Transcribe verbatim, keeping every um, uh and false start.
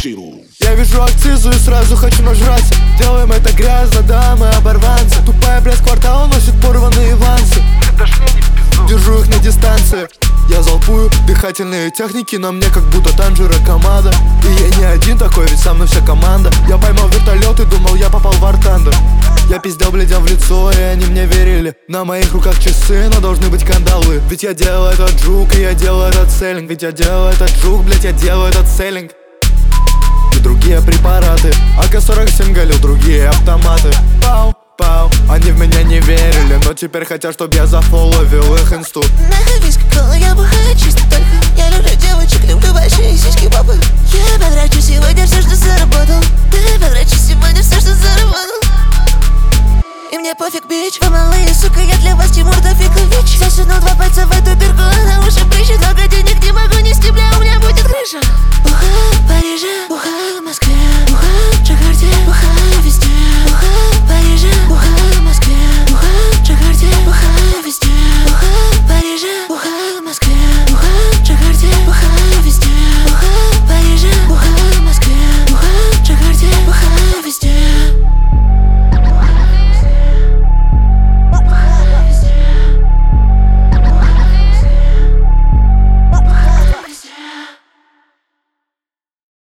Я вижу акцизу и сразу хочу нажраться. Делаем это грязно, да, мы оборванцы. Тупая, блядь, квартал носит порванные вансы. Держу их на дистанции. Я залпую дыхательные техники на мне, как будто Танжера команда. И я не один такой, ведь со мной вся команда. Я поймал вертолет и думал, я попал в Артандер. Я пиздел блядям в лицо, и они мне верили. На моих руках часы, но должны быть кандалы. Ведь я делаю этот жук, и я делаю этот селлинг. Ведь я делаю этот жук, блядь, я делаю этот селлинг. И другие препараты. а ка сорок семь галил другие автоматы. Пау, пау, они в меня не верили, но теперь хотят, чтоб я зафоловил их инсту. Нахались как кола, я бухаю чисто только. Я люблю девочек, люблю большие сиськи, папы. Я потрачу сегодня все, что заработал. Ты потрачу сегодня все, что заработал. И мне пофиг, бич. Вы малые, сука, я для вас Тимур Тофикович. Засунул два пальца в эту дырку, она уже прыщет. Много денег не могу нести, бля, у меня будет крыша. Бухаю в Париже.